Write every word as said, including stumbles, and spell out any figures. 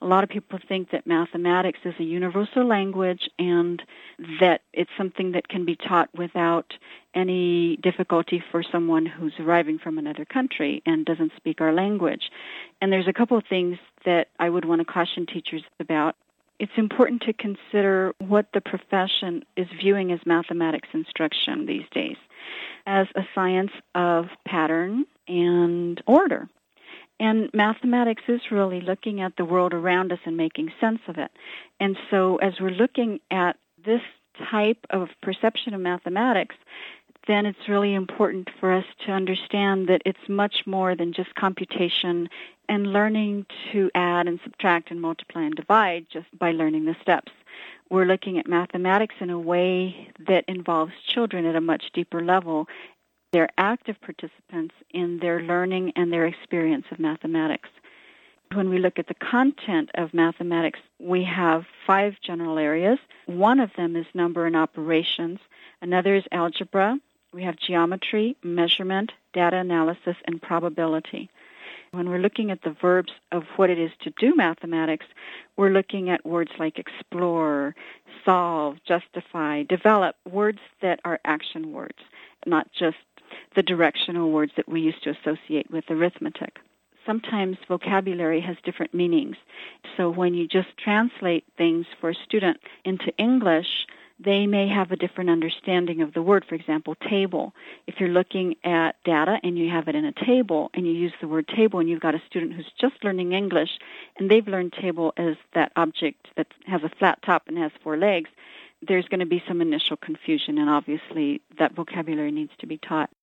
A lot of people think that mathematics is a universal language and that it's something that can be taught without any difficulty for someone who's arriving from another country and doesn't speak our language. And there's a couple of things that I would want to caution teachers about. It's important to consider what the profession is viewing as mathematics instruction these days, as a science of pattern and order. And mathematics is really looking at the world around us and making sense of it. And so as we're looking at this type of perception of mathematics, then it's really important for us to understand that it's much more than just computation and learning to add and subtract and multiply and divide just by learning the steps. We're looking at mathematics in a way that involves children at a much deeper level. They're active participants in their learning and their experience of mathematics. When we look at the content of mathematics, we have five general areas. One of them is number and operations. Another is algebra. We have geometry, measurement, data analysis, and probability. When we're looking at the verbs of what it is to do mathematics, we're looking at words like explore, solve, justify, develop, words that are action words, not just the directional words that we used to associate with arithmetic. Sometimes vocabulary has different meanings. So when you just translate things for a student into English, they may have a different understanding of the word. For example, table. If you're looking at data and you have it in a table and you use the word table and you've got a student who's just learning English and they've learned table as that object that has a flat top and has four legs, there's going to be some initial confusion, and obviously that vocabulary needs to be taught.